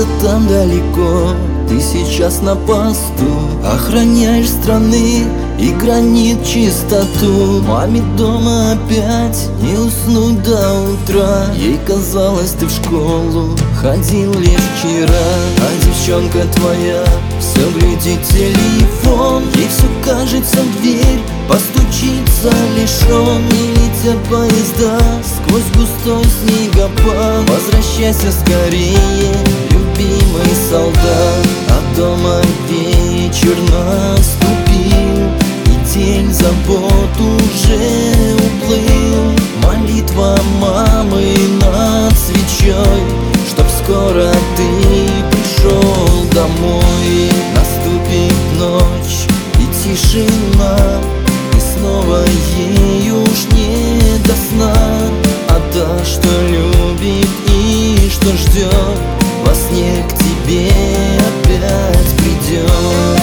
там далеко, ты сейчас на посту, охраняешь страны и гранит чистоту. Маме дома опять не уснуть до утра. Ей казалось, ты в школу ходил лишь вчера. А девчонка твоя все глядит телефон. Ей все кажется, в дверь постучится лишь он. Не летят поезда сквозь густой снегопад. Возвращайся скорее, любимый солдат. А дома вечер наступил, и тень забот уже уплыл. Молитва мамы над свечой, чтоб скоро ты пришел домой. Наступит ночь и тишина, и снова ей уж не до сна. А та, что любит и что ждет, во сне к тебе опять придет.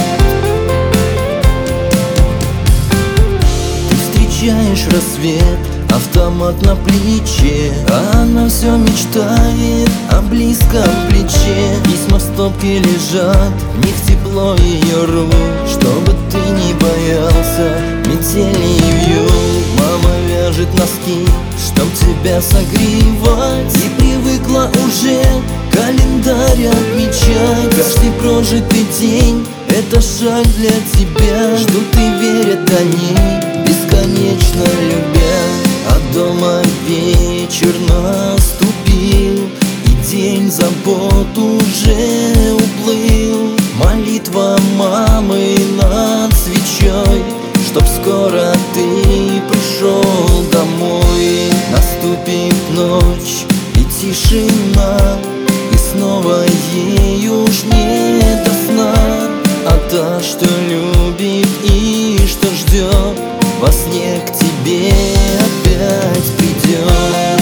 Ты встречаешь рассвет, автомат на плече, а она все мечтает о близком плече. Письма в стопке лежат, в них тепло ее рук, чтобы ты не боялся метели и вьюг. Мама вяжет носки, чтоб тебя согревать, и привыкла уже календарь отмечать. Каждый прожитый день — это шаг для тебя. Ждут и верят они, бесконечно любя. А дома вечер наступил, и день забот уже уплыл. Молитва мамы над свечой, чтоб скоро ты пришел домой. Наступит ночь и тишина, и снова ей уж не до сна. А та, что любит и что ждет, во сне к тебе опять придет.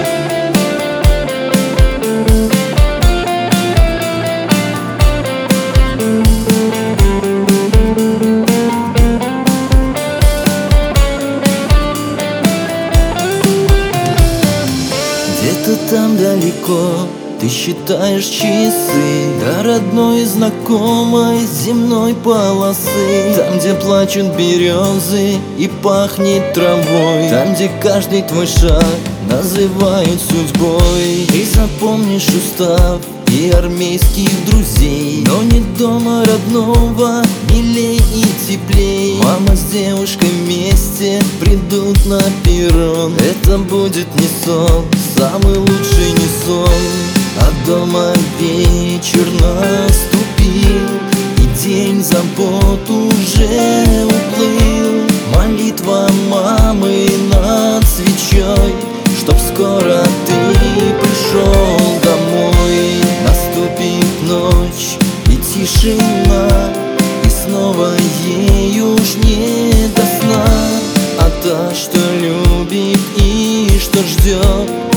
Где-то там далеко ты считаешь часы до родной и знакомой земной полосы. Там, где плачут березы и пахнет травой, там, где каждый твой шаг называют судьбой. Ты запомнишь устав и армейских друзей, но нет дома родного, милей и теплей. Мама с девушкой вместе придут на перрон. Это будет не сон, самый лучший не сон. А дома вечер наступил, и день забот уже уплыл. Молитва мамы над свечой, чтоб скоро ты пришел домой. Наступит ночь и тишина, и снова ей уж не до сна. А та, что любит и что ждет,